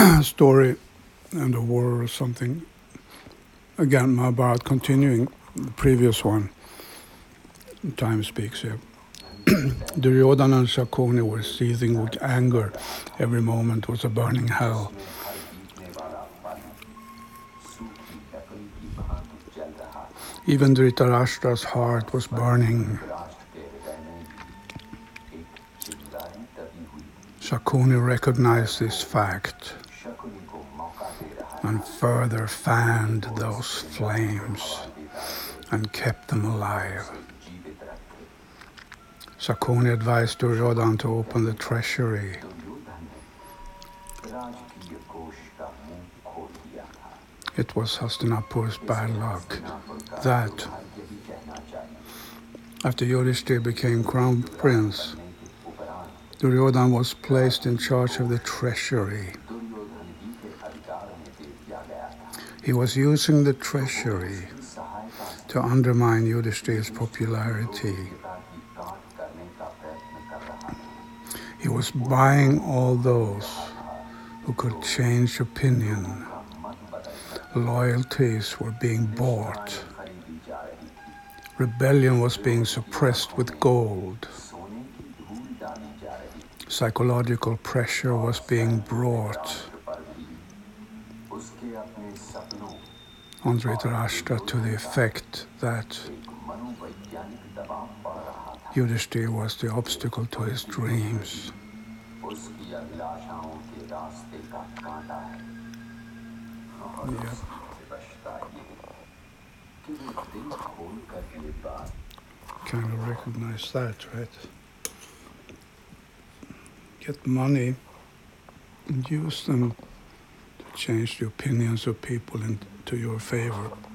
story and a war or something. Again, Mahabharata continuing the previous one. Time speaks here. Duryodhana and Shakuni were seething with anger. Every moment was a burning hell. Even Dhritarashtra's heart was burning. Shakuni recognized this fact and further fanned those flames and kept them alive. Shakuni advised Duryodhana to open the treasury. It was Hastinapur's bad luck that after Yudhishthira became crown prince, Duryodhana was placed in charge of the treasury. He was using the treasury to undermine Yudhishthira's popularity. He was buying all those who could change opinion. Loyalties were being bought. Rebellion was being suppressed with gold. Psychological pressure was being brought on Dhritarashtra to the effect that Yudhishthira was the obstacle to his dreams. Yeah. Kind of recognize that, right? Get money and use them to change the opinions of people into your favor.